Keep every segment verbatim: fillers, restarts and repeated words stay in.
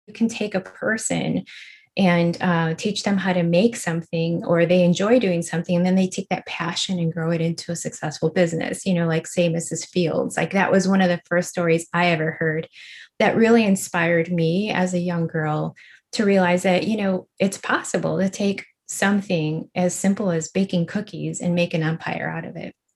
you can take a person and uh, teach them how to make something, or they enjoy doing something, and then they take that passion and grow it into a successful business, you know, like say Missus Fields. Like that was one of the first stories I ever heard that really inspired me as a young girl to realize that, you know, it's possible to take something as simple as baking cookies and make an empire out of it.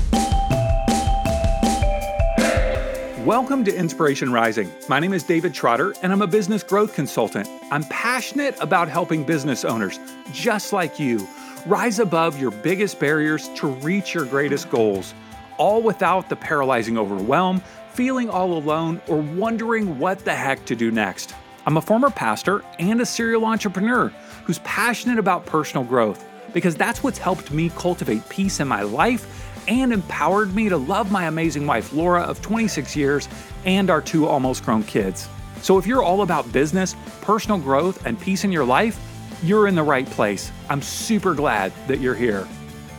Welcome to Inspiration Rising. My name is David Trotter, and I'm a business growth consultant. I'm passionate about helping business owners, just like you, rise above your biggest barriers to reach your greatest goals, all without the paralyzing overwhelm, feeling all alone, or wondering what the heck to do next. I'm a former pastor and a serial entrepreneur who's passionate about personal growth, because that's what's helped me cultivate peace in my life and empowered me to love my amazing wife, Laura, of twenty-six years, and our two almost grown kids. So if you're all about business, personal growth, and peace in your life, you're in the right place. I'm super glad that you're here.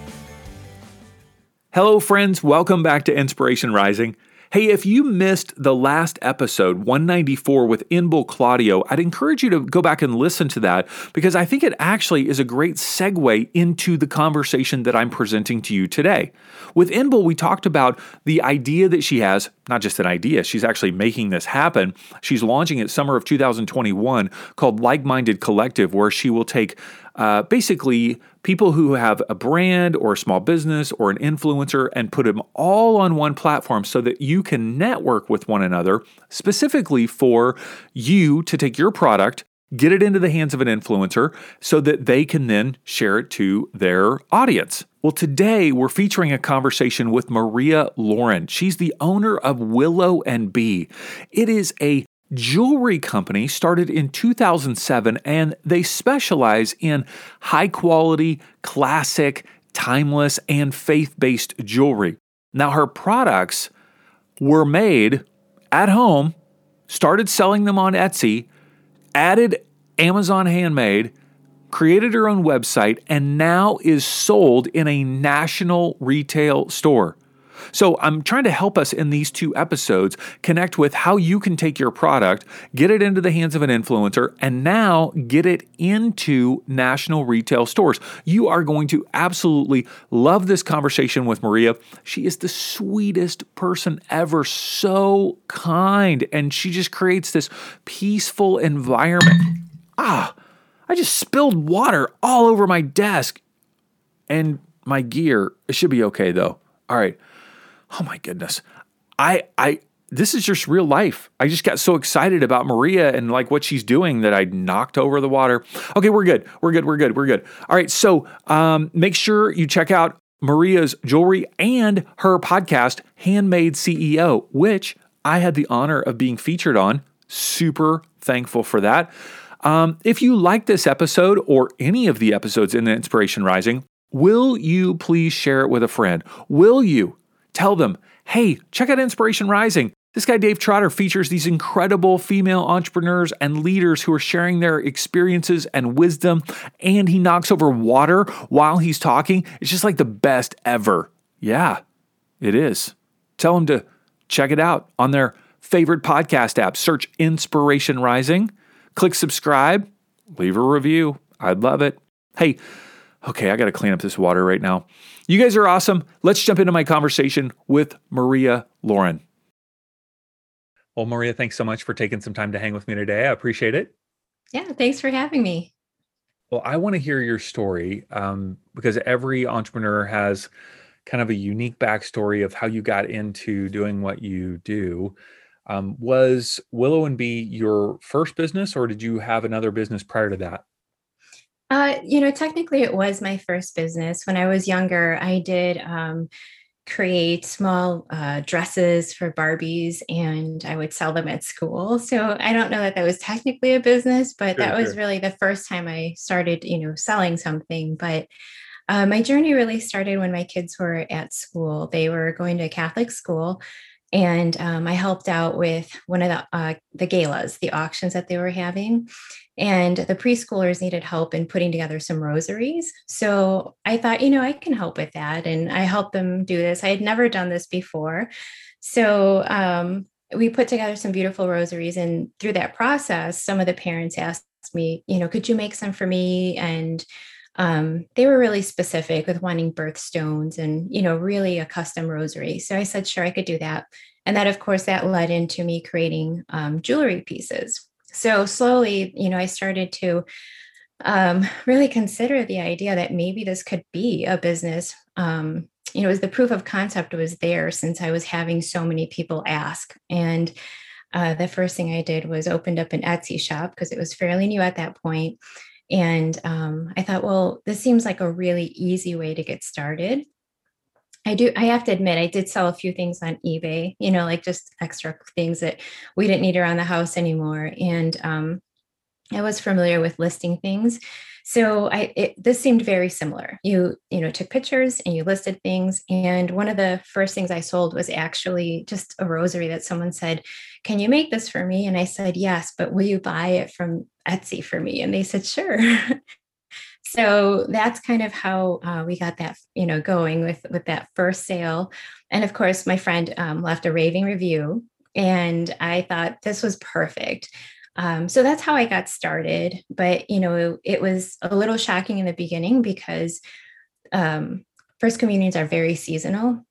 Hello, friends. Welcome back to Inspiration Rising. Hey, if you missed the last episode, one ninety-four with Inbal Claudio, I'd encourage you to go back and listen to that, because I think it actually is a great segue into the conversation that I'm presenting to you today. With Inbal, we talked about the idea that she has, not just an idea, she's actually making this happen. She's launching it summer of two thousand twenty-one called Like-Minded Collective, where she will take uh, basically people who have a brand or a small business or an influencer and put them all on one platform so that you can network with one another, specifically for you to take your product, get it into the hands of an influencer so that they can then share it to their audience. Well, today we're featuring a conversation with Maria Lauren. She's the owner of Willow and Bee. It is a jewelry company started in two thousand seven, and they specialize in high quality, classic, timeless, and faith-based jewelry. Now, her products were made at home, started selling them on Etsy, added Amazon Handmade, created her own website, and now is sold in a national retail store. So I'm trying to help us in these two episodes connect with how you can take your product, get it into the hands of an influencer, and now get it into national retail stores. You are going to absolutely love this conversation with Maria. She is the sweetest person ever, so kind, and she just creates this peaceful environment. Ah, I just spilled water all over my desk and my gear. It should be okay though. All right. Oh my goodness. I, I, this is just real life. I just got so excited about Maria and like what she's doing that I knocked over the water. Okay, we're good. We're good. We're good. We're good. All right. So, um, make sure you check out Maria's jewelry and her podcast, Handmade C E O, which I had the honor of being featured on. Super thankful for that. Um, if you like this episode or any of the episodes in the Inspiration Rising, will you please share it with a friend? Will you tell them, hey, check out Inspiration Rising. This guy, Dave Trotter, features these incredible female entrepreneurs and leaders who are sharing their experiences and wisdom, and he knocks over water while he's talking. It's just like the best ever. Yeah, it is. Tell them to check it out on their favorite podcast app. Search Inspiration Rising, click subscribe, leave a review. I'd love it. Hey, okay, I got to clean up this water right now. You guys are awesome. Let's jump into my conversation with Maria Lauren. Well, Maria, thanks so much for taking some time to hang with me today. I appreciate it. Yeah, thanks for having me. Well, I want to hear your story um, because every entrepreneur has kind of a unique backstory of how you got into doing what you do. Um, was Willow and Bee your first business, or did you have another business prior to that? Uh, you know, technically it was my first business. When I was younger, I did um, create small uh, dresses for Barbies, and I would sell them at school. So I don't know that that was technically a business, but Sure, that was sure. really the first time I started, you know, selling something. But uh, my journey really started when my kids were at school. They were going to a Catholic school. And um, I helped out with one of the uh, the galas, the auctions that they were having. And the preschoolers needed help in putting together some rosaries. So I thought, you know, I can help with that. And I helped them do this. I had never done this before. So um, we put together some beautiful rosaries. And through that process, some of the parents asked me, you know, could you make some for me? And um, they were really specific with wanting birthstones and, you know, really a custom rosary. So I said, sure, I could do that. And that, of course, that led into me creating um, jewelry pieces. So slowly, you know, I started to um, really consider the idea that maybe this could be a business. Um, you know, as the proof of concept was there since I was having so many people ask. And uh, the first thing I did was opened up an Etsy shop because it was fairly new at that point. And um, I thought, well, this seems like a really easy way to get started. I do, I have to admit, I did sell a few things on eBay, you know, like just extra things that we didn't need around the house anymore. And um, I was familiar with listing things. So I it, this seemed very similar. You you know took pictures and you listed things. And one of the first things I sold was actually just a rosary that someone said, "Can you make this for me?" And I said, "Yes, but will you buy it from Etsy for me?" And they said, "Sure." So that's kind of how uh, we got that you know going with with that first sale. And of course, my friend um, left a raving review, and I thought this was perfect. Um, so that's how I got started. But, you know, it, it was a little shocking in the beginning because um, First Communions are very seasonal.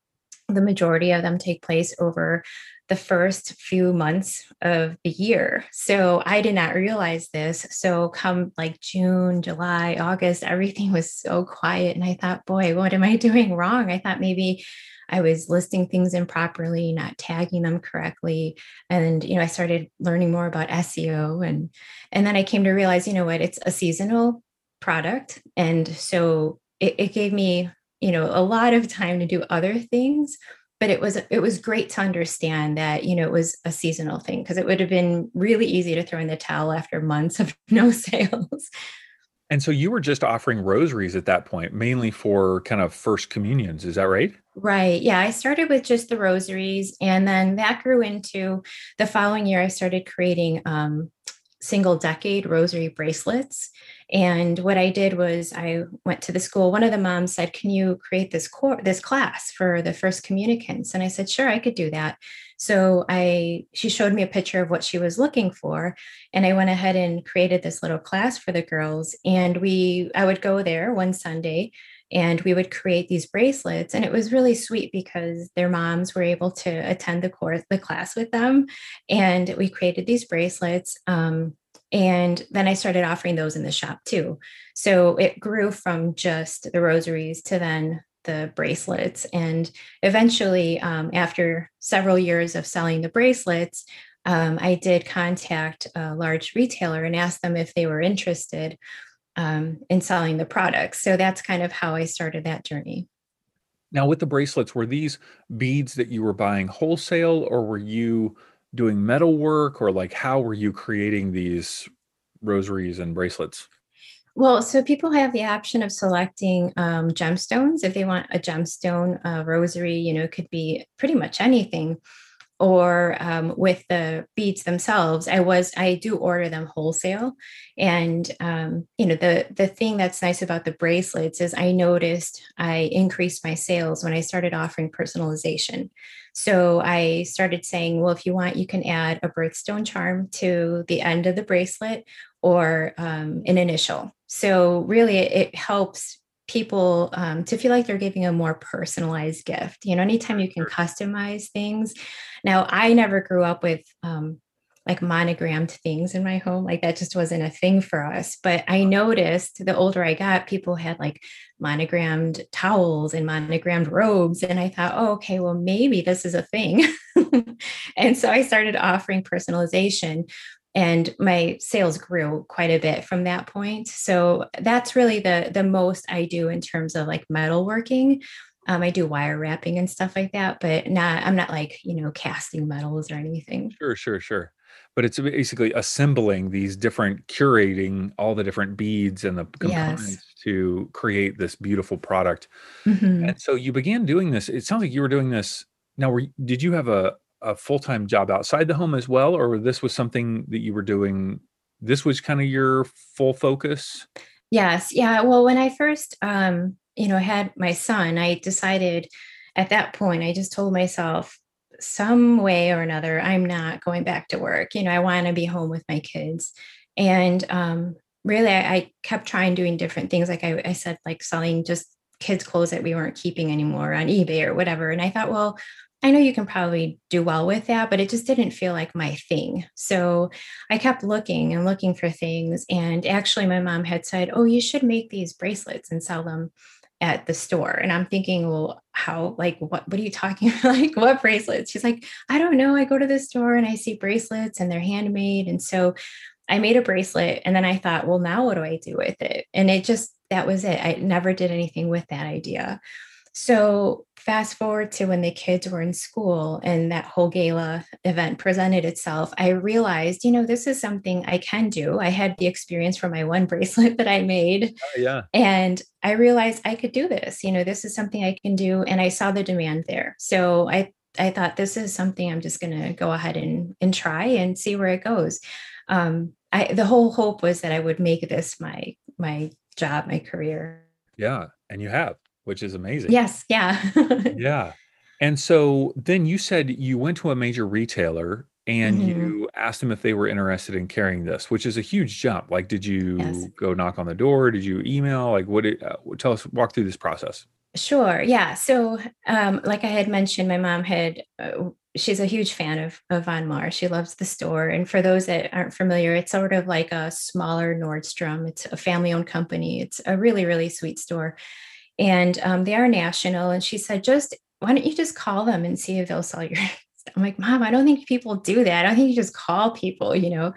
The majority of them take place over the first few months of the year. So I did not realize this. So come like June, July, August, everything was so quiet. And I thought, boy, what am I doing wrong? I thought maybe I was listing things improperly, not tagging them correctly. And, you know, I started learning more about S E O. And, and then I came to realize, you know what, it's a seasonal product. And so it, it gave me, you know, a lot of time to do other things. But it was it was great to understand that, you know, it was a seasonal thing because it would have been really easy to throw in the towel after months of no sales. And so you were just offering rosaries at that point, mainly for kind of first communions. Is that right? Right. Yeah. I started with just the rosaries, and then that grew into the following year. I started creating um, single decade rosary bracelets. And what I did was I went to the school. One of the moms said, "Can you create this core this class for the first communicants?" And I said, "Sure, I could do that." So I she showed me a picture of what she was looking for, and I went ahead and created this little class for the girls. And we I would go there one Sunday and we would create these bracelets, and it was really sweet because their moms were able to attend the course the class with them, and we created these bracelets. Um, and then I started offering those in the shop too. So it grew from just the rosaries to then the bracelets. And eventually, um, after several years of selling the bracelets, um, I did contact a large retailer and ask them if they were interested um, in selling the products. So that's kind of how I started that journey. Now, with the bracelets, were these beads that you were buying wholesale, or were you doing metal work, or like how were you creating these rosaries and bracelets? Well, so people have the option of selecting um, gemstones if they want a gemstone uh, rosary. You know, it could be pretty much anything. Or um, with the beads themselves, I was I do order them wholesale. And um, you know, the the thing that's nice about the bracelets is I noticed I increased my sales when I started offering personalization. So I started saying, well, if you want, you can add a birthstone charm to the end of the bracelet or um, an initial. So really, it, it helps people um, to feel like they're giving a more personalized gift. You know, anytime you can customize things. Now, I never grew up with um, like monogrammed things in my home. Like that just wasn't a thing for us. But I noticed the older I got, people had like monogrammed towels and monogrammed robes. And I thought, oh, okay, well, maybe this is a thing. And so I started offering personalization, and my sales grew quite a bit from that point. So that's really the the most I do in terms of like metalworking. Um, I do wire wrapping and stuff like that, but not I'm not like, you know, casting metals or anything. Sure, sure, sure. But it's basically assembling these different, curating all the different beads and the Yes. components to create this beautiful product. Mhm. And so you began doing this. It sounds like you were doing this. Now, were, you- did you have a, a full-time job outside the home as well, or this was something that you were doing? This was kind of your full focus? Yes. Yeah. Well, when I first, um, you know, had my son, I decided at that point, I just told myself, some way or another, I'm not going back to work. You know, I want to be home with my kids. And um, really, I, I kept trying doing different things. Like I, I said, like selling just kids' clothes that we weren't keeping anymore on eBay or whatever. And I thought, well, I know you can probably do well with that, but it just didn't feel like my thing. So I kept looking and looking for things. And actually, my mom had said, oh, you should make these bracelets and sell them at the store. And I'm thinking, well, how, like, what, what are you talking about? Like, what bracelets? She's like, I don't know. I go to the store and I see bracelets and they're handmade. And so I made a bracelet and then I thought, well, now what do I do with it? And it just, that was it. I never did anything with that idea. So fast forward to when the kids were in school and that whole gala event presented itself, I realized, you know, this is something I can do. I had the experience from my one bracelet that I made. Oh, yeah. And I realized I could do this. You know, this is something I can do. And I saw the demand there. So I I thought this is something I'm just going to go ahead and, and try and see where it goes. Um, I, the whole hope was that I would make this my, my job, my career. Yeah. And you have, which is amazing. Yes. Yeah. Yeah. And so then you said you went to a major retailer and Mhm. you asked them if they were interested in carrying this, which is a huge jump. Like, did Yes. you go knock on the door? Did you email? Like, what did, uh, tell us, walk through this process. Sure. Yeah. So, um, like I had mentioned, my mom had, uh, she's a huge fan of, of Von Maur. She loves the store. And for those that aren't familiar, it's sort of like a smaller Nordstrom. It's a family owned company. It's a really, really sweet store. And um, they are national. And she said, just why don't you just call them and see if they'll sell your stuff? I'm like, Mom, I don't think people do that. I don't think you just call people, you know?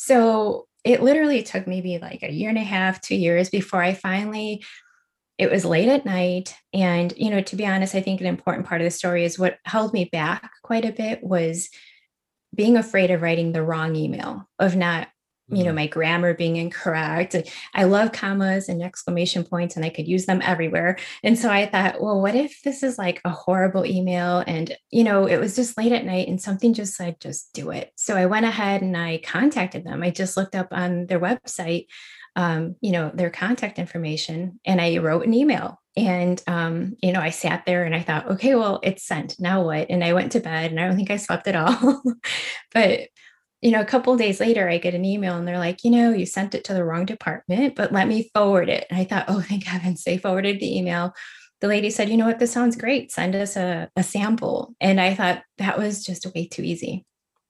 So it literally took maybe like a year and a half, two years before I finally, it was late at night. And, you know, to be honest, I think an important part of the story is what held me back quite a bit was being afraid of writing the wrong email, of not, you know, Mm, my grammar being incorrect. I love commas and exclamation points and I could use them everywhere. And so I thought, well, what if this is like a horrible email? And, you know, it was just late at night and something just said, just do it. So I went ahead and I contacted them. I just looked up on their website, um, you know, their contact information, and I wrote an email. And, um, you know, I sat there and I thought, okay, well, it's sent. Now what? And I went to bed and I don't think I slept at all. But, you know, a couple of days later, I get an email and they're like, you know, you sent it to the wrong department, but let me forward it. And I thought, oh, thank heavens, they forwarded the email. The lady said, you know what, this sounds great. Send us a, a sample. And I thought that was just way too easy.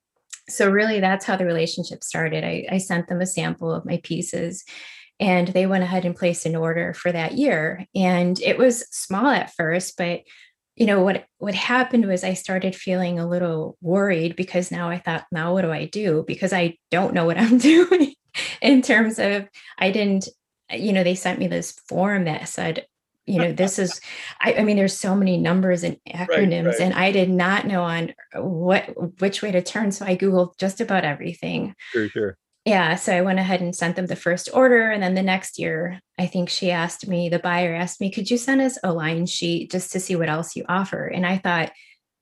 So really, that's how the relationship started. I, I sent them a sample of my pieces and they went ahead and placed an order for that year. And it was small at first, but you know what what happened was I started feeling a little worried because now I thought, now what do I do? Because I don't know what I'm doing in terms of I didn't, you know, they sent me this form that said, you know, this is, I, I mean, there's so many numbers and right, acronyms, right. and I did not know on what which way to turn. So I Googled just about everything. Sure, sure. Yeah, so I went ahead and sent them the first order. And then the next year, I think she asked me, the buyer asked me, could you send us a line sheet just to see what else you offer? And I thought,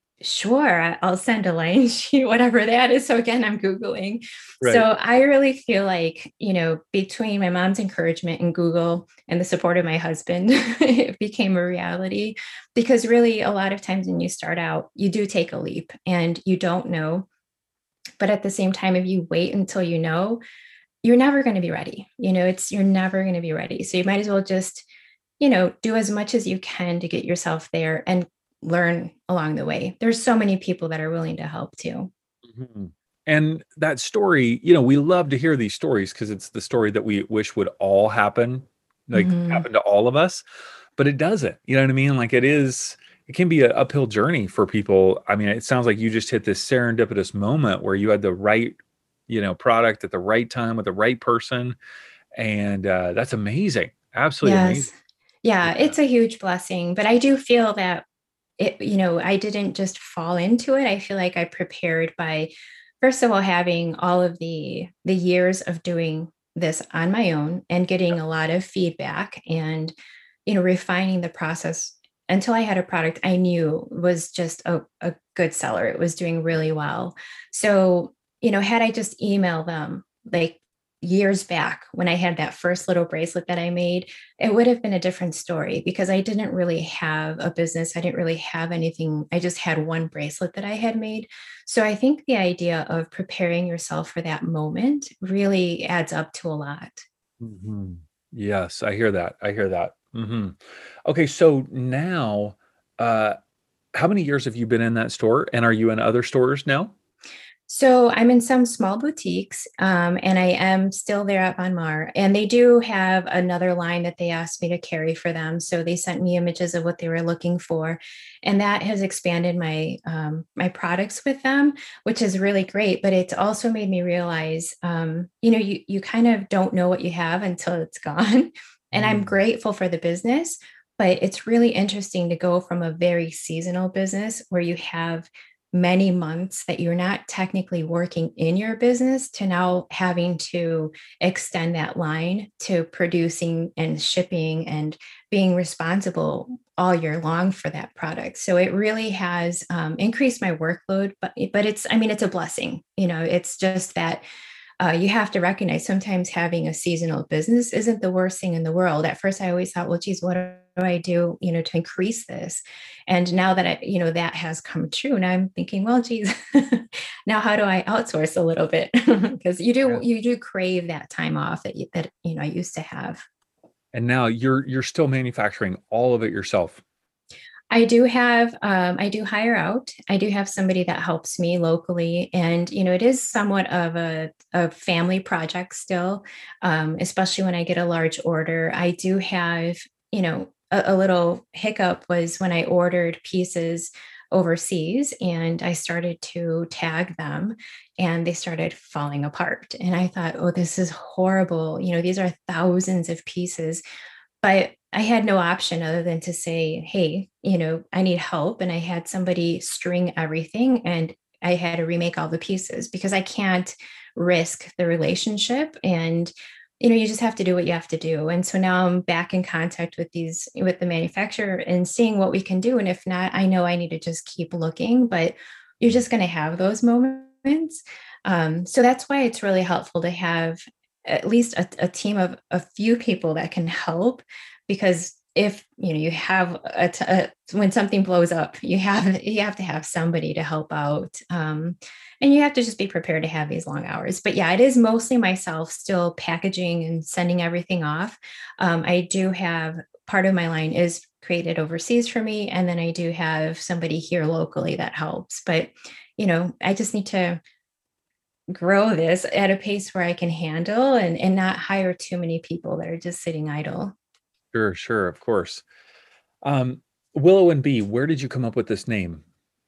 sure, I'll send a line sheet, whatever that is. So again, I'm Googling. So Right. I really feel like, you know, between my mom's encouragement and Google and the support of my husband, it became a reality. Because really, a lot of times when you start out, you do take a leap and you don't know. But at the same time, if you wait until you know, you're never going to be ready. You know, it's you're never going to be ready. So you might as well just, you know, do as much as you can to get yourself there and learn along the way. There's so many people that are willing to help too. Mhm. And that story, you know, we love to hear these stories because it's the story that we wish would all happen, like Mhm. happen to all of us, but it doesn't. You know what I mean? Like it is, it can be an uphill journey for people. I mean, it sounds like you just hit this serendipitous moment where you had the right, you know, product at the right time with the right person. And uh, that's amazing. Absolutely Yes. amazing. Yeah, Yeah. it's a huge blessing, but I do feel that it, you know, I didn't just fall into it. I feel like I prepared by, first of all, having all of the the years of doing this on my own and getting a lot of feedback and, you know, refining the process until I had a product I knew was just a, a good seller. It was doing really well. So, you know, had I just emailed them, like years back when I had that first little bracelet that I made, it would have been a different story because I didn't really have a business. I didn't really have anything. I just had one bracelet that I had made. So I think the idea of preparing yourself for that moment really adds up to a lot. Hmm. Yes, I hear that. I hear that. Hmm. Okay, so now, uh, how many years have you been in that store, and are you in other stores now? So I'm in some small boutiques, um, and I am still there at Von Mar. And they do have another line that they asked me to carry for them. So they sent me images of what they were looking for, and that has expanded my um, my products with them, which is really great. But it's also made me realize, um, you know, you you kind of don't know what you have until it's gone. And I'm Mm. grateful for the business, but it's really interesting to go from a very seasonal business where you have many months that you're not technically working in your business to now having to extend that line to producing and shipping and being responsible all year long for that product. So it really has um, increased my workload, but but it's I mean it's a blessing. You know, it's just that uh, you have to recognize sometimes having a seasonal business isn't the worst thing in the world. At first, I always thought, well, geez, what do I do, you know, to increase this? And now that I, you know, that has come true, now I'm thinking, well, geez, now how do I outsource a little bit? Because you do, Yeah. you do crave that time off that you, that you know I used to have. And now you're you're still manufacturing all of it yourself. I do have, um, I do hire out. I do have somebody that helps me locally. And, you know, it is somewhat of a, a family project still, um, especially when I get a large order. I do have, you know, a, a little hiccup was when I ordered pieces overseas and I started to tag them and they started falling apart. And I thought, oh, this is horrible. You know, these are thousands of pieces, but I had no option other than to say, hey, you know, I need help. And I had somebody string everything and I had to remake all the pieces because I can't risk the relationship. And, you know, you just have to do what you have to do. And so now I'm back in contact with these, with the manufacturer and seeing what we can do. And if not, I know I need to just keep looking, but you're just going to have those moments. Um, so that's why it's really helpful to have at least a, a team of a few people that can help because if you know you have a, t- a when something blows up you have you have to have somebody to help out, um, and you have to just be prepared to have these long hours. But yeah, it is mostly myself still packaging and sending everything off. um, I do have part of my line is created overseas for me, and then I do have somebody here locally that helps. But you know I just need to grow this at a pace where I can handle and, and not hire too many people that are just sitting idle. Sure, sure, of course. Um, Willow and Bee, where did you come up with this name?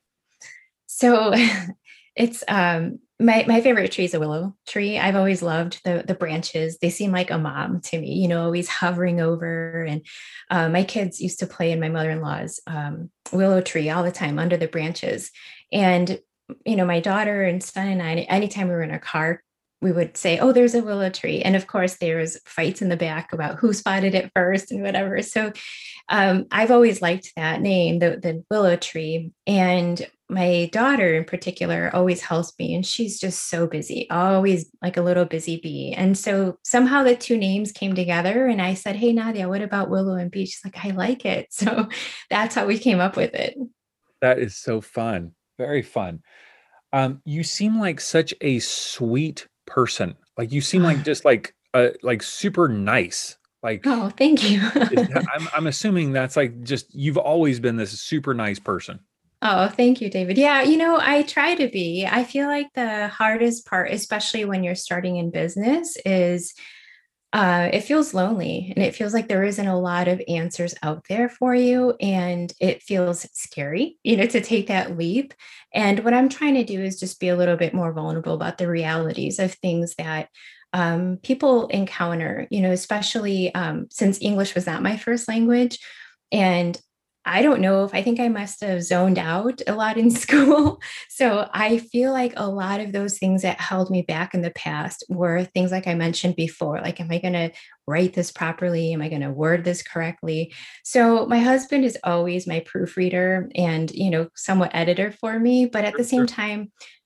So it's um my my favorite tree is a willow tree. I've always loved the the branches. They seem like a mom to me, you know, always hovering over. And uh, my kids used to play in my mother-in-law's um, willow tree all the time under the branches. And you know, my daughter and son and I, anytime we were in a car, we would say, "Oh, there's a willow tree," and of course, there was fights in the back about who spotted it first and whatever. So um, I've always liked that name, the, the willow tree. And my daughter in particular always helps me, and she's just so busy, always like a little busy bee. And so somehow the two names came together, and I said, "Hey, Nadia, what about Willow and Bee?" She's like, "I like it." So that's how we came up with it. That is so fun. Very fun. Um, you seem like such a sweet person. Like you seem like just like uh like super nice. Like Oh, thank you. is that, I'm I'm assuming that's like just you've always been this super nice person. Oh, thank you, David. Yeah, you know, I try to be. I feel like the hardest part, especially when you're starting in business, is uh, it feels lonely and it feels like there isn't a lot of answers out there for you. And it feels scary, you know, to take that leap. And what I'm trying to do is just be a little bit more vulnerable about the realities of things that um, people encounter, you know, especially um, since English was not my first language. And I don't know if I think I must have zoned out a lot in school. So I feel like a lot of those things that held me back in the past were things like I mentioned before, like, am I going to write this properly? Am I going to word this correctly? So my husband is always my proofreader and, you know, somewhat editor for me. But at the Sure, same sure. time,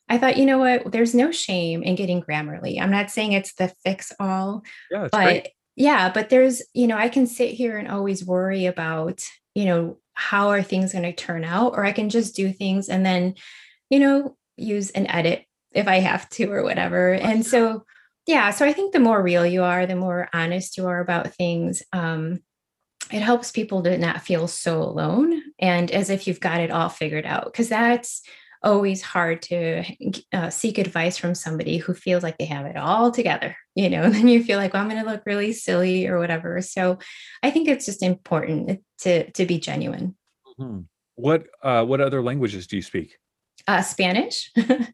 I thought, you know what, there's no shame in getting Grammarly. I'm not saying it's the fix all, Yeah, it's great. but yeah, but there's, you know, I can sit here and always worry about, you know, how are things going to turn out, or I can just do things and then, you know, use an edit if I have to or whatever. And so, yeah, so I think the more real you are, the more honest you are about things, um, it helps people to not feel so alone and as if you've got it all figured out. Because that's always hard to uh, seek advice from somebody who feels like they have it all together, you know, and then you feel like, well, I'm going to look really silly or whatever. So I think it's just important to, to be genuine. Mhm. What uh, what other languages do you speak? Uh, Spanish.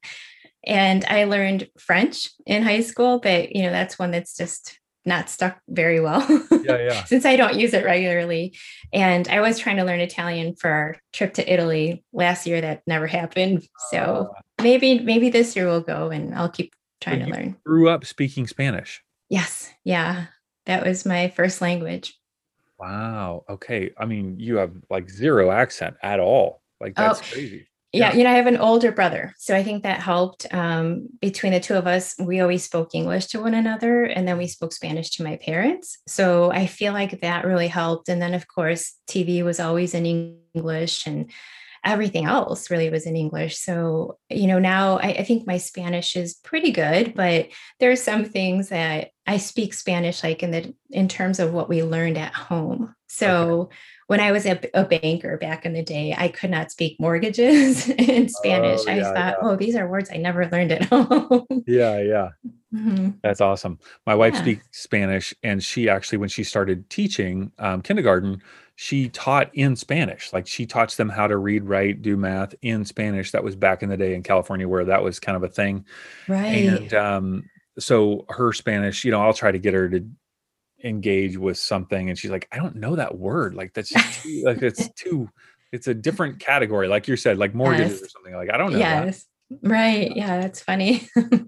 And I learned French in high school, but you know, that's one that's just not stuck very well Yeah, yeah. since I don't use it regularly. And I was trying to learn Italian for our trip to Italy last year. That never happened. So Uh, maybe, maybe this year we'll go and I'll keep so trying to you learn. grew up speaking Spanish. Yes. Yeah. That was my first language. Wow. Okay. I mean, you have like zero accent at all. Like Oh, that's crazy. yeah, Yeah. you know, I have an older brother, so I think that helped. Um, between the two of us, we always spoke English to one another, and then we spoke Spanish to my parents. So I feel like that really helped. And then, of course, T V was always in English, and everything else really was in English. So, you know, now I, I think my Spanish is pretty good, but there's some things that I speak Spanish like in the in terms of what we learned at home. Okay. So when I was a, a banker back in the day, I could not speak mortgages in Spanish. Oh, I yeah, thought, yeah. oh, these are words I never learned at home. Yeah, yeah. Mhm. That's awesome. My wife Yeah. speaks Spanish, and she actually, when she started teaching um, kindergarten, she taught in Spanish. Like she taught them how to read, write, do math in Spanish. That was back in the day in California where that was kind of a thing. Right. And um, so her Spanish, you know, I'll try to get her to engage with something, and she's like, I don't know that word. Like that's just too, like it's too, it's a different category. Like you said, like mortgages Yes. or something. Like I don't know that. Yes. Right. Yeah, that's funny.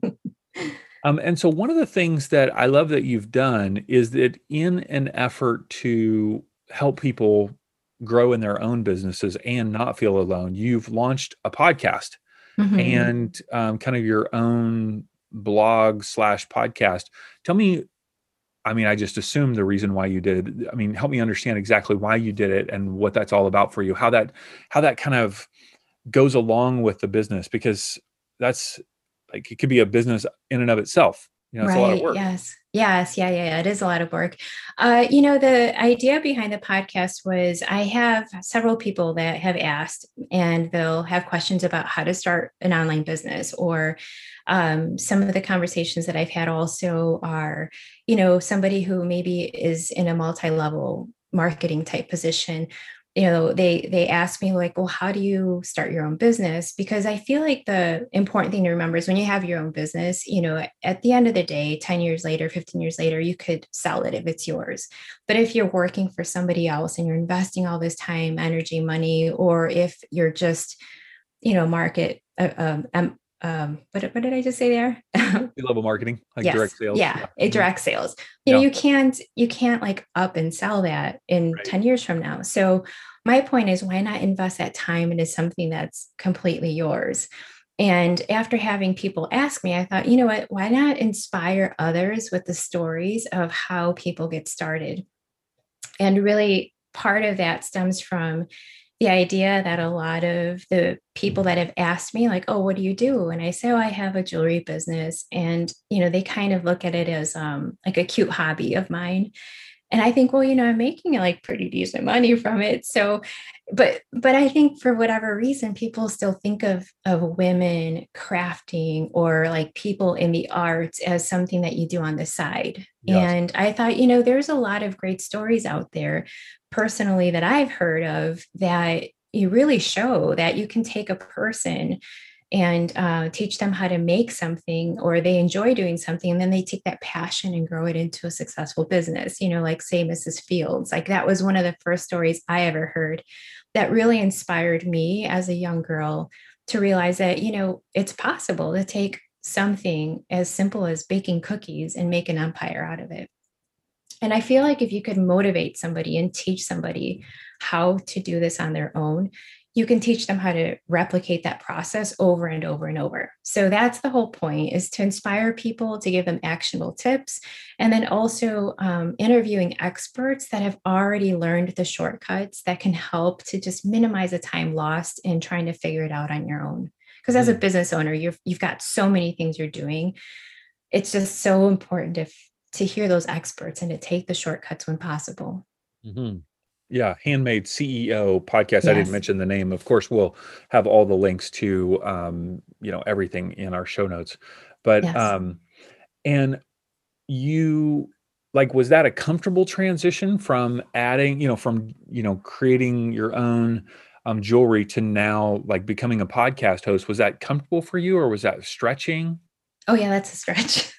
Um, and so one of the things that I love that you've done is that in an effort to help people grow in their own businesses and not feel alone, you've launched a podcast Mhm. and um, kind of your own blog slash podcast. Tell me, I mean, I just assumed the reason why you did it. I mean, help me understand exactly why you did it and what that's all about for you. How that how that kind of goes along with the business, because that's like it could be a business in and of itself. You know, it's a lot of Right. work. Yes. Yes. Yeah. Yeah. Yeah. It is a lot of work. Uh, you know, the idea behind the podcast was I have several people that have asked, and they'll have questions about how to start an online business, or um, some of the conversations that I've had also are, you know, somebody who maybe is in a multi-level marketing type position. You know, they they ask me like, well, how do you start your own business? Because I feel like the important thing to remember is when you have your own business, you know, at the end of the day, ten years later, fifteen years later, you could sell it if it's yours. But if you're working for somebody else and you're investing all this time, energy, money, or if you're just, you know, market uh, um, um um what, what did I just say there? Level marketing, like Yes. direct sales. Yeah. Yeah. It Mhm. direct sales. You know, Yeah. you can't, you can't like up and sell that in Right. ten years from now. So my point is why not invest that time into something that's completely yours? And after having people ask me, I thought, you know what, why not inspire others with the stories of how people get started? And really part of that stems from the idea that a lot of the people that have asked me like, oh, what do you do? And I say, oh, I have a jewelry business. And you know, they kind of look at it as um, like a cute hobby of mine. And I think, well, you know, I'm making like pretty decent money from it. So, but but I think for whatever reason, people still think of of women crafting or like people in the arts as something that you do on the side. Yes. And I thought, you know, there's a lot of great stories out there personally that I've heard of that you really show that you can take a person and uh, teach them how to make something, or they enjoy doing something, and then they take that passion and grow it into a successful business, you know, like say Missus Fields. Like that was one of the first stories I ever heard that really inspired me as a young girl to realize that, you know, it's possible to take something as simple as baking cookies and make an empire out of it. And I feel like if you could motivate somebody and teach somebody how to do this on their own, you can teach them how to replicate that process over and over and over. So that's the whole point, is to inspire people, to give them actionable tips, and then also um, interviewing experts that have already learned the shortcuts that can help to just minimize the time lost in trying to figure it out on your own. Because as a business owner, you've you've got so many things you're doing. It's just so important to to hear those experts and to take the shortcuts when possible. Mm-hmm. Yeah, Handmade C E O podcast. I didn't Yes. mention the name. Of course, we'll have all the links to um, you know, everything in our show notes. But Yes. um, and you like, was that a comfortable transition from adding, you know, from, you know, creating your own um, jewelry to now like becoming a podcast host? Was that comfortable for you, or was that stretching? Oh yeah, that's a stretch.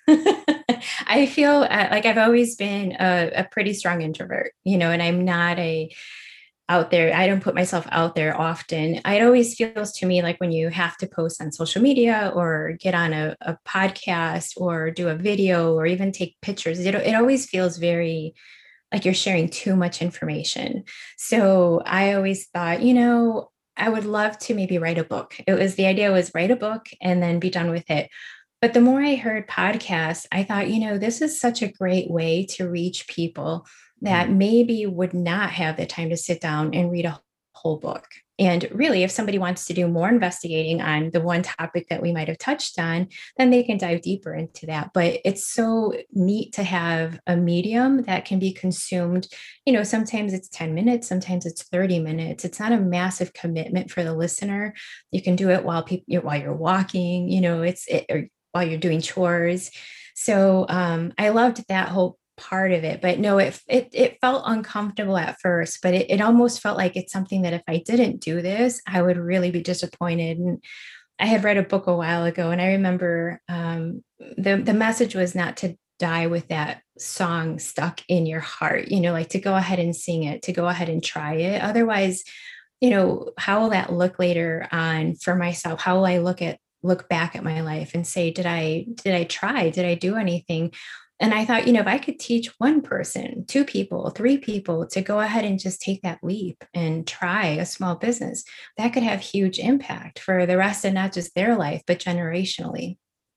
I feel uh, like I've always been a, a pretty strong introvert, you know, and I'm not a out there. I don't put myself out there often. It always feels to me like when you have to post on social media or get on a, a podcast or do a video or even take pictures, it, it always feels very like you're sharing too much information. So I always thought, you know, I would love to maybe write a book. It was the idea was write a book and then be done with it. But the more I heard podcasts, I thought, you know, this is such a great way to reach people that Mm. maybe would not have the time to sit down and read a whole book. And really, if somebody wants to do more investigating on the one topic that we might have touched on, then they can dive deeper into that. But it's so neat to have a medium that can be consumed. You know, sometimes it's ten minutes, sometimes it's thirty minutes. It's not a massive commitment for the listener. You can do it while people while you're walking, you know, it's it, or while you're doing chores. So um, I loved that whole part of it, but no, it it, it felt uncomfortable at first, but it, it almost felt like it's something that if I didn't do this, I would really be disappointed. And I had read a book a while ago, and I remember um, the the message was not to die with that song stuck in your heart, you know, like to go ahead and sing it, to go ahead and try it. Otherwise, you know, how will that look later on for myself? How will I look at look back at my life and say, did I did I try? Did I do anything? And I thought, you know, if I could teach one person, two people, three people to go ahead and just take that leap and try a small business, that could have huge impact for the rest of not just their life, but generationally.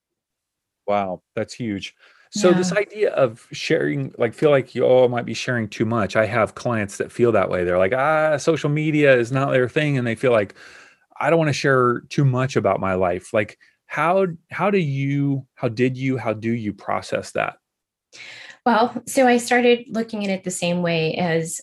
Wow, that's huge. So this Yeah. idea of sharing, like, feel like you all might be sharing too much. I have clients that feel that way. They're like, ah, social media is not their thing, and they feel like I don't want to share too much about my life. Like, how how do you, how did you, how do you process that? Well, so I started looking at it the same way as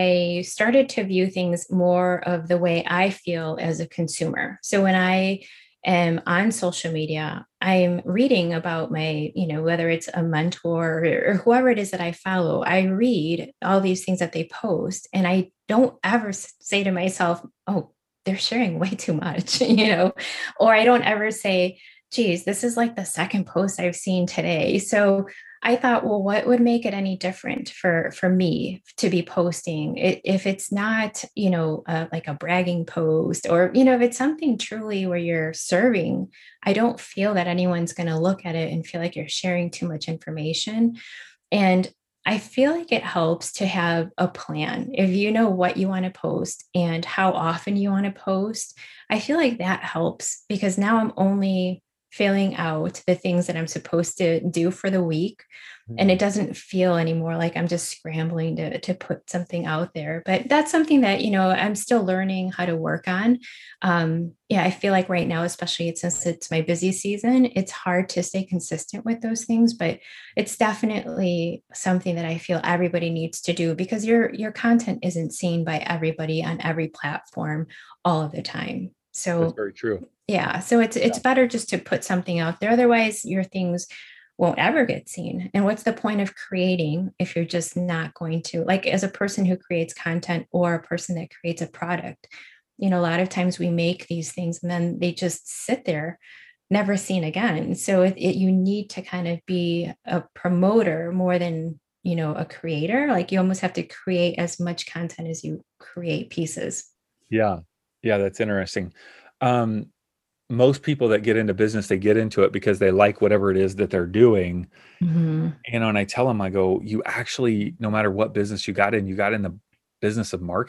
I started to view things more of the way I feel as a consumer. So when I am on social media, I'm reading about my, you know, whether it's a mentor or, or whoever it is that I follow, I read all these things that they post, and I don't ever s- say to myself, oh, they're sharing way too much, you know, or I don't ever say, geez, this is like the second post I've seen today. So I thought, well, what would make it any different for for me to be posting it, if it's not, you know, uh, like a bragging post, or you know, if it's something truly where you're serving, I don't feel that anyone's going to look at it and feel like you're sharing too much information. And I feel like it helps to have a plan. If you know what you want to post and how often you want to post, I feel like that helps because now I'm only filling out the things that I'm supposed to do for the week. And it Hmm. doesn't feel anymore like I'm just scrambling to, to put something out there. But that's something that, you know, I'm still learning how to work on. Um, yeah, I feel like right now, especially since it's my busy season, it's hard to stay consistent with those things. But it's definitely something that I feel everybody needs to do because your your content isn't seen by everybody on every platform all of the time. That's So very true. yeah, so it's Yeah. it's better just to put something out there. Otherwise, your things won't ever get seen. And what's the point of creating if you're just not going to, like, as a person who creates content or a person that creates a product, you know, a lot of times we make these things and then they just sit there, never seen again. So it, it you need to kind of be a promoter more than, you know, a creator. Like you almost have to create as much content as you create pieces. Yeah. Yeah, that's interesting. Um, most people that get into business, they get into it because they like whatever it is that they're doing. Mhm. And when I tell them, I go, you actually, no matter what business you got in, you got in the business of marketing.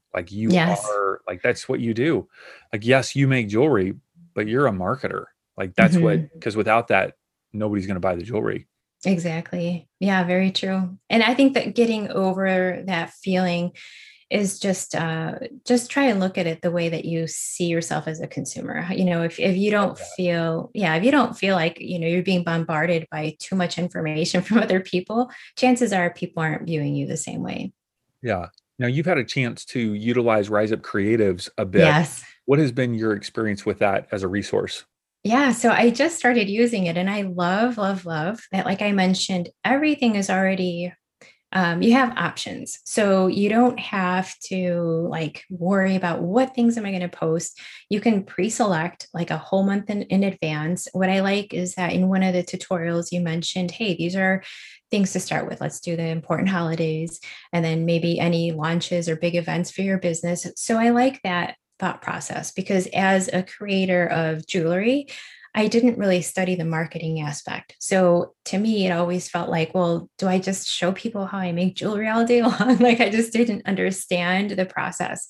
Like you Yes. are like, that's what you do. Like, yes, you make jewelry, but you're a marketer. Like that's what, Mhm. because without that, nobody's going to buy the jewelry. Exactly. Yeah, very true. And I think that getting over that feeling is just uh just try and look at it the way that you see yourself as a consumer. You know, if if you Love don't that. feel, yeah, if you don't feel like, you know, you're being bombarded by too much information from other people, chances are people aren't viewing you the same way. Yeah. Now you've had a chance to utilize Rise Up Creatives a bit. Yes. What has been your experience with that as a resource? Yeah, so I just started using it and I love, love, love that. Like I mentioned, everything is already um, you have options. So you don't have to like worry about what things am I going to post. You can pre-select like a whole month in, in advance. What I like is that in one of the tutorials you mentioned, hey, these are things to start with. Let's do the important holidays and then maybe any launches or big events for your business. So I like that thought process because as a creator of jewelry, I didn't really study the marketing aspect. So to me, it always felt like, well, do I just show people how I make jewelry all day long? Like I just didn't understand the process.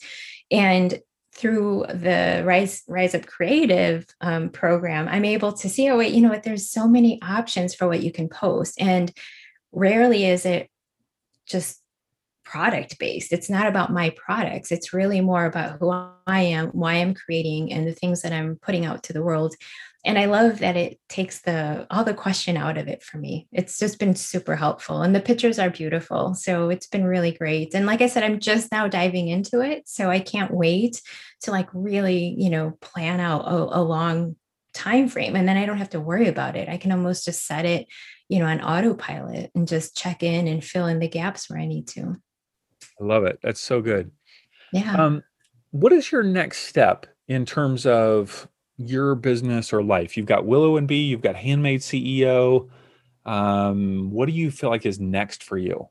And through the Rise Rise Up Creative um, program, I'm able to see, oh wait, you know what? There's so many options for what you can post, and rarely is it just product based. It's not about my products. It's really more about who I am, why I'm creating, and the things that I'm putting out to the world. And I love that it takes the all the question out of it for me. It's just been super helpful. And the pictures are beautiful. So it's been really great. And like I said, I'm just now diving into it. So I can't wait to like really, you know, plan out a, a long time frame. And then I don't have to worry about it. I can almost just set it, you know, on autopilot and just check in and fill in the gaps where I need to. I love it. That's so good. Yeah. Um, what is your next step in terms of your business or life? You've got Willow and Bee, you've got Handmade C E O. Um, what do you feel like is next for you?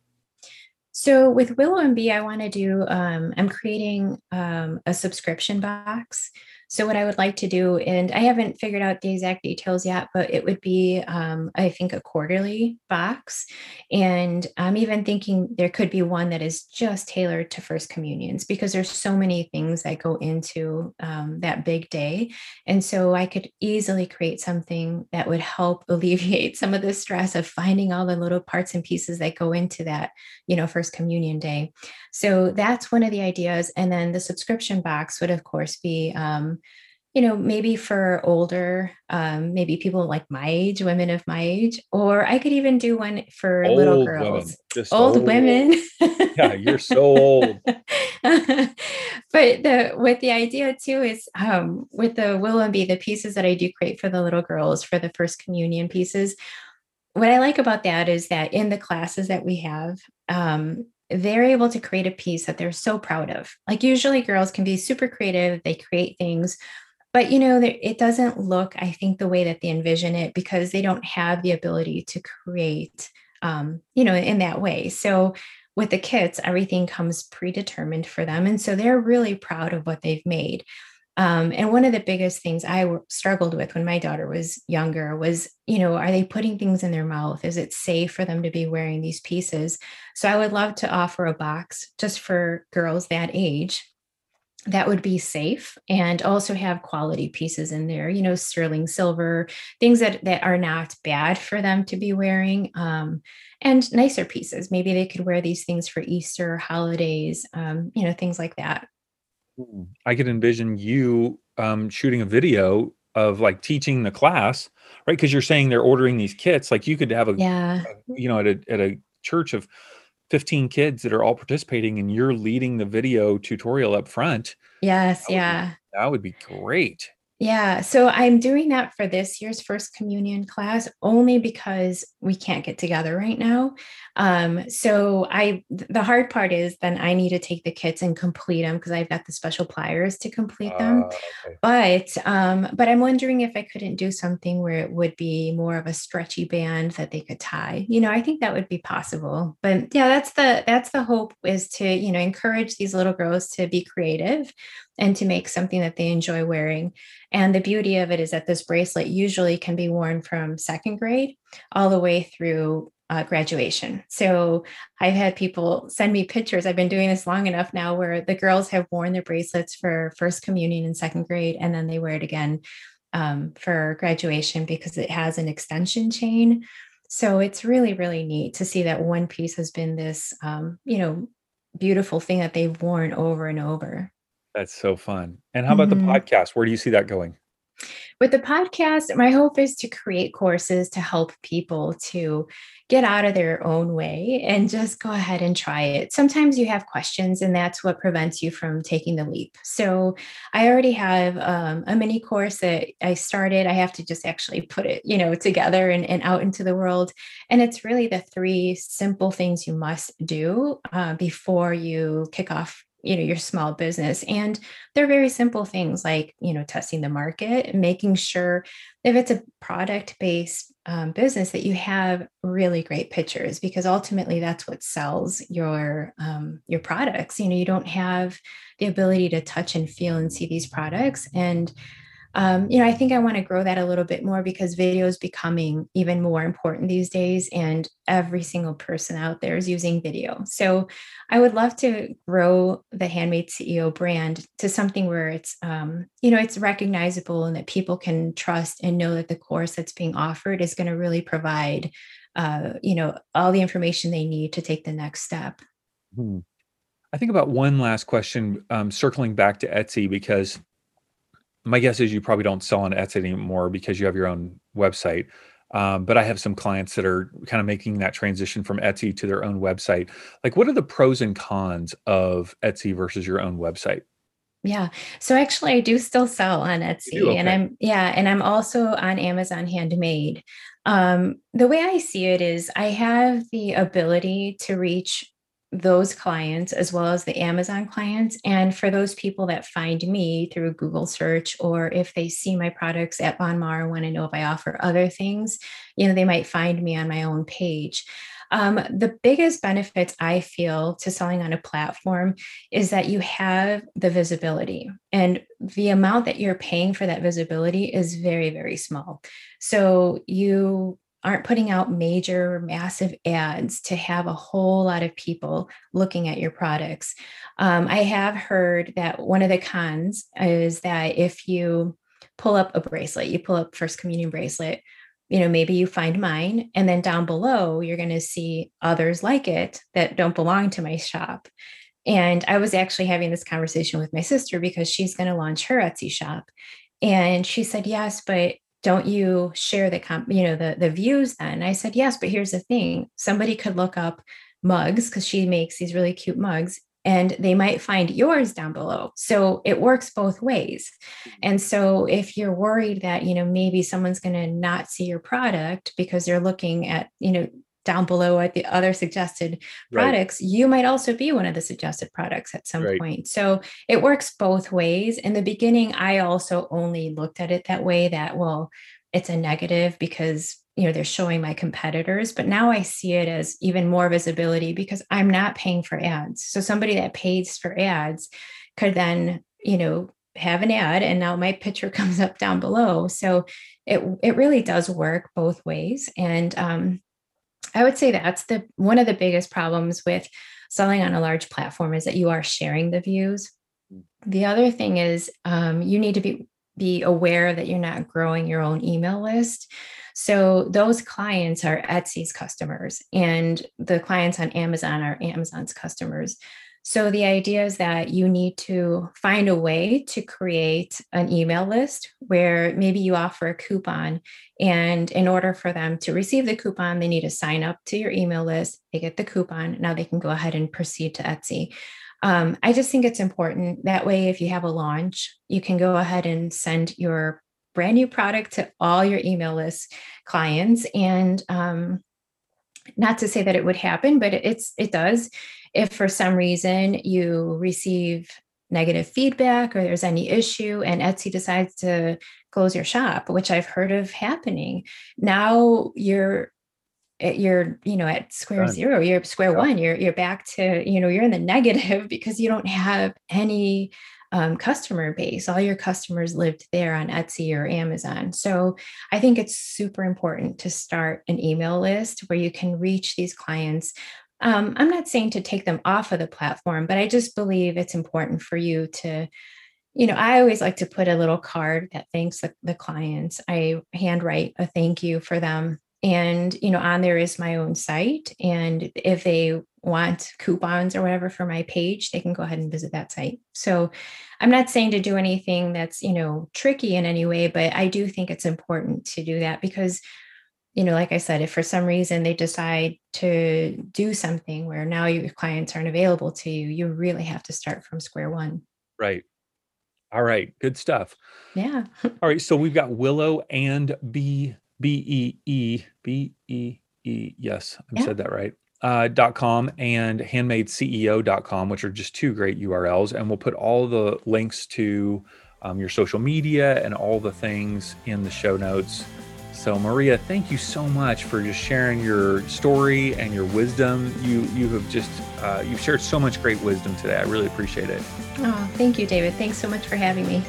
So with Willow and Bee, I want to do, um, I'm creating um, a subscription box. So what I would like to do, and I haven't figured out the exact details yet, but it would be, um, I think, a quarterly box. And I'm even thinking there could be one that is just tailored to First Communions because there's so many things that go into um, that big day. And so I could easily create something that would help alleviate some of the stress of finding all the little parts and pieces that go into that, you know, First Communion Day. So that's one of the ideas. And then the subscription box would, of course, be, um, you know, maybe for older, um, maybe people like my age, women of my age, or I could even do one for little Old women, girls, just old old. women. Yeah, you're so old. But the with the idea too is um, with the Will and Be, the pieces that I do create for the little girls for the First Communion pieces, what I like about that is that in the classes that we have, um, they're able to create a piece that they're so proud of. Like usually girls can be super creative, they create things, but you know, it doesn't look, I think, the way that they envision it because they don't have the ability to create, um, you know, in that way. So with the kits, everything comes predetermined for them. And so they're really proud of what they've made. Um, and one of the biggest things I w- struggled with when my daughter was younger was, you know, are they putting things in their mouth? Is it safe for them to be wearing these pieces? So I would love to offer a box just for girls that age that would be safe and also have quality pieces in there, you know, sterling silver, things that that are not bad for them to be wearing, um, and nicer pieces. Maybe they could wear these things for Easter holidays, um, you know, things like that. Mm. I could envision you um, shooting a video of like teaching the class, right? Because you're saying they're ordering these kits. Like you could have a, Yeah. a you know, at a at a church of fifteen kids that are all participating, and you're leading the video tutorial up front. Yes. That would be Yeah. that would be great. Yeah, so I'm doing that for this year's First Communion class only because we can't get together right now. Um, so I, the hard part is then I need to take the kits and complete them because I've got the special pliers to complete them. Uh, okay. But um, but I'm wondering if I couldn't do something where it would be more of a stretchy band that they could tie. You know, I think that would be possible. But yeah, that's the that's the hope is to, you know, encourage these little girls to be creative and to make something that they enjoy wearing. And the beauty of it is that this bracelet usually can be worn from second grade all the way through uh, graduation. So I've had people send me pictures. I've been doing this long enough now where the girls have worn their bracelets for first communion in second grade, and then they wear it again um, for graduation because it has an extension chain. So it's really, really neat to see that one piece has been this, um, you know, beautiful thing that they've worn over and over. That's so fun. And how about the Mhm. podcast? Where do you see that going? With the podcast, my hope is to create courses to help people to get out of their own way and just go ahead and try it. Sometimes you have questions, and that's what prevents you from taking the leap. So I already have um, a mini course that I started. I have to just actually put it, you know, together and, and out into the world. And it's really the three simple things you must do uh, before you kick off, you know, your small business. And they're very simple things like, you know, testing the market and making sure if it's a product based um, business that you have really great pictures, because ultimately that's what sells your um, your products. You know, you don't have the ability to touch and feel and see these products. And um, you know, I think I want to grow that a little bit more because video is becoming even more important these days, and every single person out there is using video. So I would love to grow the Handmade C E O brand to something where it's, um, you know, it's recognizable and that people can trust and know that the course that's being offered is going to really provide, uh, you know, all the information they need to take the next step. Hmm. I think about one last question, um, circling back to Etsy, because my guess is you probably don't sell on Etsy anymore because you have your own website. Um, but I have some clients that are kind of making that transition from Etsy to their own website. Like, what are the pros and cons of Etsy versus your own website? Yeah. So actually I do still sell on You do? Etsy, and Okay. I'm yeah, and I'm also on Amazon Handmade. Um, the way I see it is I have the ability to reach those clients as well as the Amazon clients. And for those people that find me through Google search, or if they see my products at Bon Mar and want to know if I offer other things, you know, they might find me on my own page. Um, the biggest benefits I feel to selling on a platform is that you have the visibility, and the amount that you're paying for that visibility is very, very small. So you aren't putting out major, massive ads to have a whole lot of people looking at your products. Um, I have heard that one of the cons is that if you pull up a bracelet, you pull up First Communion bracelet, you know, maybe you find mine, and then down below, you're going to see others like it that don't belong to my shop. And I was actually having this conversation with my sister because she's going to launch her Etsy shop. And she said, yes, but don't you share the comp, you know, the, the views then? I said, yes, but here's the thing. Somebody could look up mugs because she makes these really cute mugs, and they might find yours down below. So it works both ways. And so if you're worried that, you know, maybe someone's going to not see your product because they're looking at, you know, down below at the other suggested Right. products, you might also be one of the suggested products at some Right. point. So it works both ways. In the beginning, I also only looked at it that way, that, well, it's a negative because, you know, they're showing my competitors. But now I see it as even more visibility because I'm not paying for ads. So somebody that pays for ads could then, you know, have an ad, and now my picture comes up down below. So it it really does work both ways. And um, I would say that's the one of the biggest problems with selling on a large platform is that you are sharing the views. The other thing is um, you need to be be aware that you're not growing your own email list. So those clients are Etsy's customers, and the clients on Amazon are Amazon's customers. So the idea is that you need to find a way to create an email list where maybe you offer a coupon, and in order for them to receive the coupon, they need to sign up to your email list. They get the coupon. Now they can go ahead and proceed to Etsy. Um, I just think it's important. That way, if you have a launch, you can go ahead and send your brand new product to all your email list clients. And um, not to say that it would happen, but it's it does. If for some reason you receive negative feedback or there's any issue and Etsy decides to close your shop, which I've heard of happening, now you're at you're you know at square Done. zero, you're square Yeah. one, you're you're back to, you know, you're in the negative because you don't have any um, customer base. All your customers lived there on Etsy or Amazon. So I think it's super important to start an email list where you can reach these clients. Um, I'm not saying to take them off of the platform, but I just believe it's important for you to, you know, I always like to put a little card that thanks the, the clients. I handwrite a thank you for them. And, you know, on there is my own site. And if they want coupons or whatever for my page, they can go ahead and visit that site. So I'm not saying to do anything that's, you know, tricky in any way, but I do think it's important to do that because, you know, like I said, if for some reason they decide to do something where now your clients aren't available to you, you really have to start from square one. Right. All right. Good stuff. Yeah. All right. So we've got Willow and B, B E E, B E E. Yes, I Yeah. said that right. Uh, dot com and handmade C E O dot com, which are just two great U R Ls. And we'll put all the links to um, your social media and all the things in the show notes. So Maria, thank you so much for just sharing your story and your wisdom. You you have just, uh, you've shared so much great wisdom today. I really appreciate it. Oh, thank you, David. Thanks so much for having me.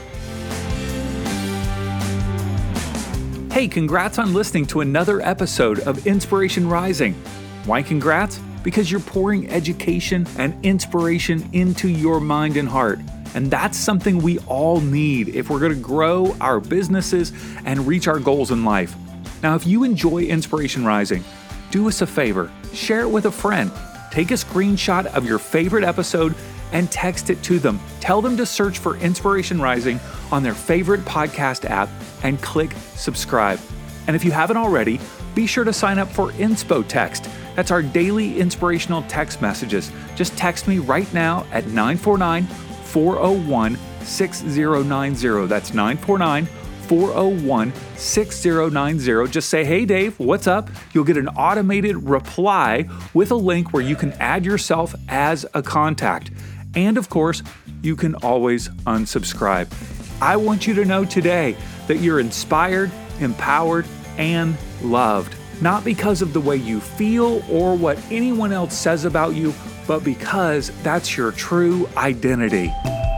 Hey, congrats on listening to another episode of Inspiration Rising. Why congrats? Because you're pouring education and inspiration into your mind and heart. And that's something we all need if we're going to grow our businesses and reach our goals in life. Now, if you enjoy Inspiration Rising, do us a favor, share it with a friend. Take a screenshot of your favorite episode and text it to them. Tell them to search for Inspiration Rising on their favorite podcast app and click subscribe. And if you haven't already, be sure to sign up for Inspo Text. That's our daily inspirational text messages. Just text me right now at nine four nine, four oh one, six oh nine oh. That's nine four nine, four oh one, six oh nine oh. Just say, hey Dave, what's up? You'll get an automated reply with a link where you can add yourself as a contact. And of course, you can always unsubscribe. I want you to know today that you're inspired, empowered, and loved. Not because of the way you feel or what anyone else says about you, but because that's your true identity.